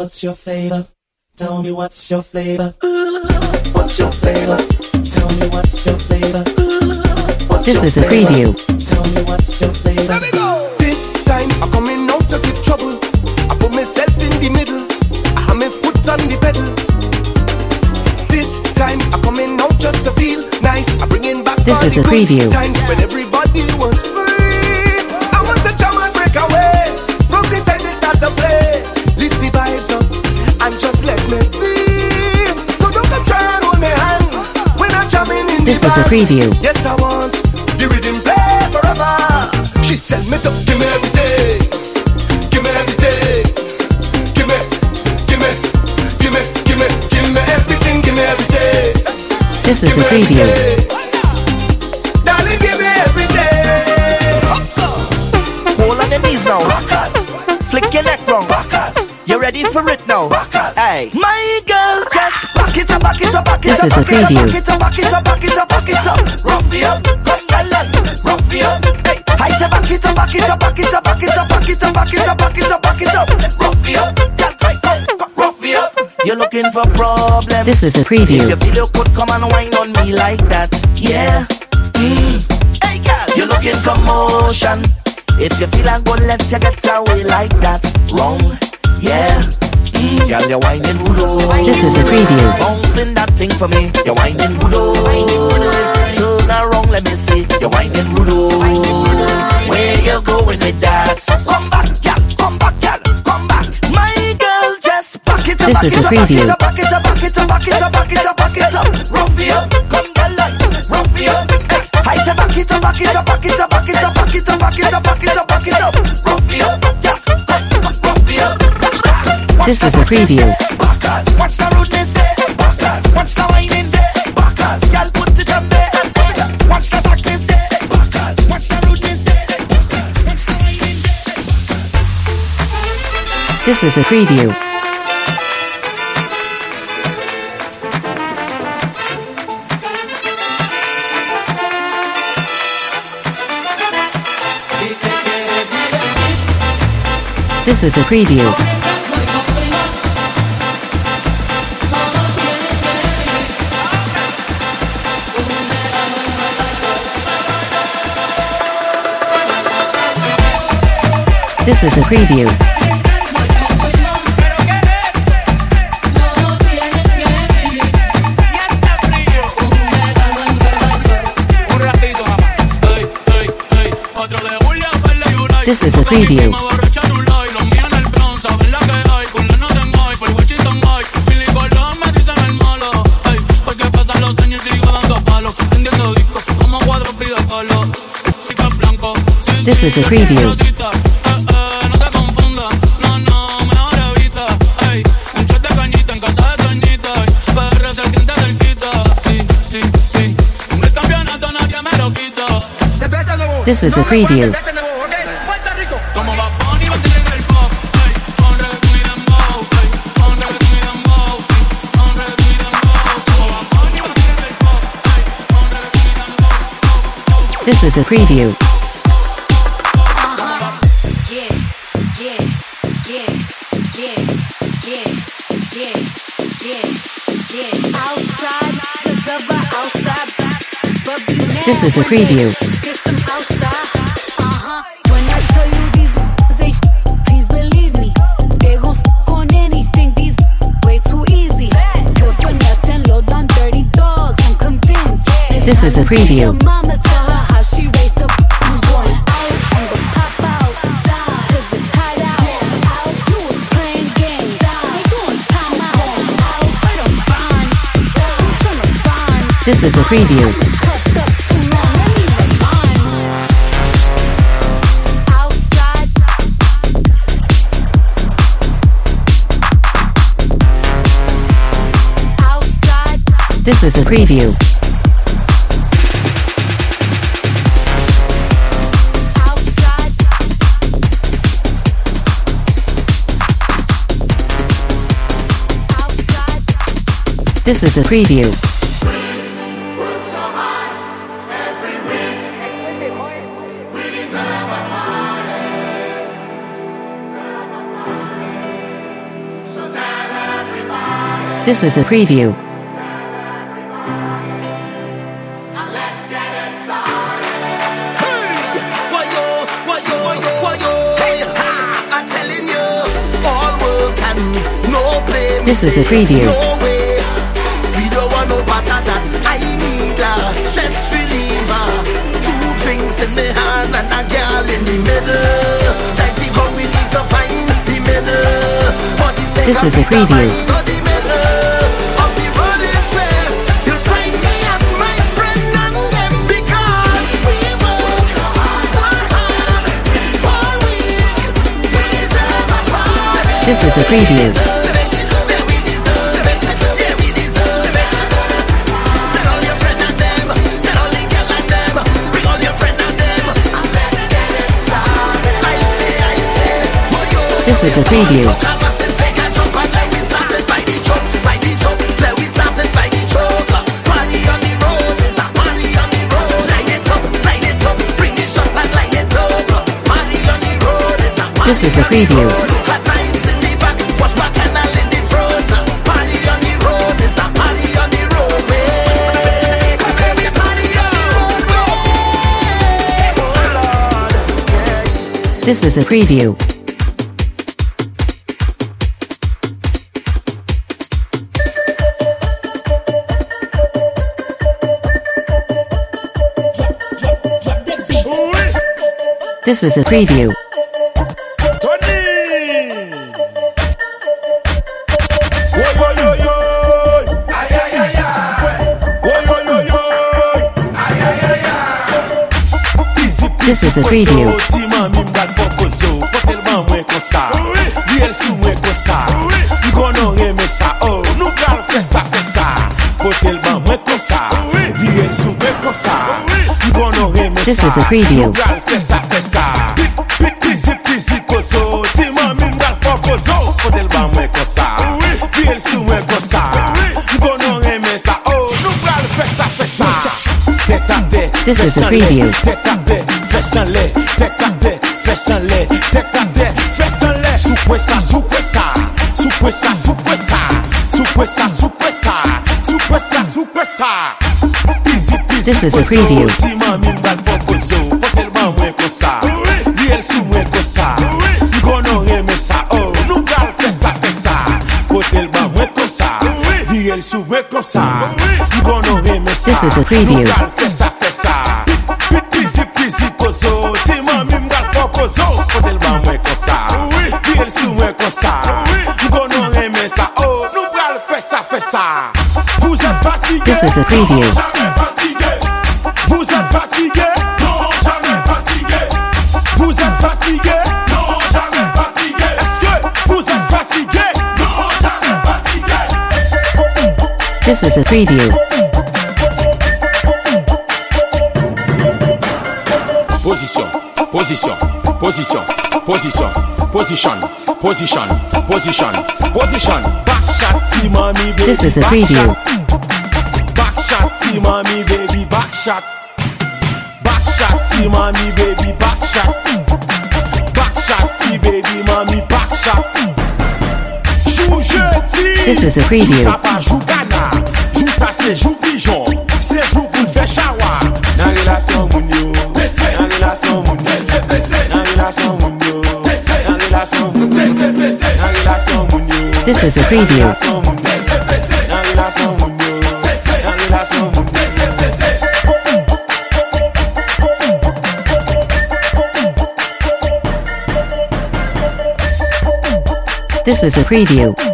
What's your flavor? Tell me what's your flavor? What's your flavor? Tell me what's your flavor? This is a preview. Tell me what's your flavor? There we go. This time I'm coming out to give trouble. I put myself in the middle. I have my foot on the pedal. This time I'm coming out just to feel nice. I'm bringing back. This is a preview. Times when everybody was free. I want to jump and break away from the time they start to play. Lift the vibes up and just let me be. So don't come try and hold my hand when I'm jamming in. This is a preview. Yes, I want the rhythm play forever. She tell me to give me everything. Give me everything. Give me everything. Give me everything. This is a preview. Darling, give me everything. Hold on the knees now. Rockers. Flick your neck wrong. Rockers. You ready for it now? Rockers. Hey, my girl, just back it up, back it up, back it up. This is a preview. Back it up, back it up, back it up, back it up. Rough me up, come gallant. Rough me up. Hey, I say back it up, back it up, back it up, back it up, back it up, back it up, back it up, back it up. Rough me up, rough me up. You're looking for problems. This is a preview. If you feel you could come and whine on me like that, yeah. Hey girl, you're looking commotion. If you feel I'm gonna let you get away like that, wrong, yeah. Girl, you're whining voodoo. This is a preview. Bouncing that thing for me. You're whining voodoo. Turn around, let me see. You're whining voodoo. Where you going with that? Come back, girl. Come back, girl. Come back. My girl, just back it up. This is a preview. Back it up, back it up, back it up, back it up, back it up. Rough me up, come girl, rough me up. I say back it up, back it up, back it up, back it up, back it up, back it up, back it up, back it up. Rough me up, yeah. Rough me up. This is a preview. Backers, watch the rudeness there. Backers, watch the whining there. Backers, y'all put it on there. Watch the sockness there. Backers, watch the rudeness there. Backers, watch the whining there. This is a preview. This is a preview. This is a preview. This is a preview. This is a preview. This is a preview. This is a preview. This is a preview. When I tell you these ain't please believe me. They gon' on anything, these way too easy. Good for nothing, low down dirty dogs, I'm convinced. This is a preview. Mama tell her how she raised the I'm going out, I'm gon' pop out. Cause it's hot out. You was playing games. They doing time out. But I'm fine. I'm fine. This is a preview. This is a preview. This is a preview. So This is a preview. This is a preview. No way. We don't want no part of that. I need a stress reliever. 2 drinks in the hand and a girl in the middle. Like the gun, we need to find the middle. For the sake This of is a the preview. survival, so the middle of the road is where you'll find me and my friend and them, because we work so hard all week. We deserve a party. This is a preview. This is a preview. This is a preview. This is a preview. This is a preview. This is a preview. This is a preview. This is a preview. This is a preview. This is a preview. This is a preview. Vous êtes fatigué? Non, jamais fatigué. Vous êtes fatigué? Non, jamais fatigué. Est-ce que vous êtes fatigué? Non, jamais fatigué. This is a preview. Position, position, position, position, position, position, position, position. Back shot, team mommy, baby. This is a preview. Back shot, team mommy, baby. Back shot. Back shot, team mommy, baby. Back shot. Back shot, team baby, mommy. Back shot. Joue jeudi. This is a preview. Joue ça pas joue Ghana. Joue ça c'est joue pigeon. C'est joue pour faire shower. Dans relation moun yo. Dans relation moun yo. Dans relation moun yo. Dans relation moun yo. Dans relation moun yo. This is a preview. Dans relation moun yo. Dans relation moun yo. Dans relation moun yo. This is a preview.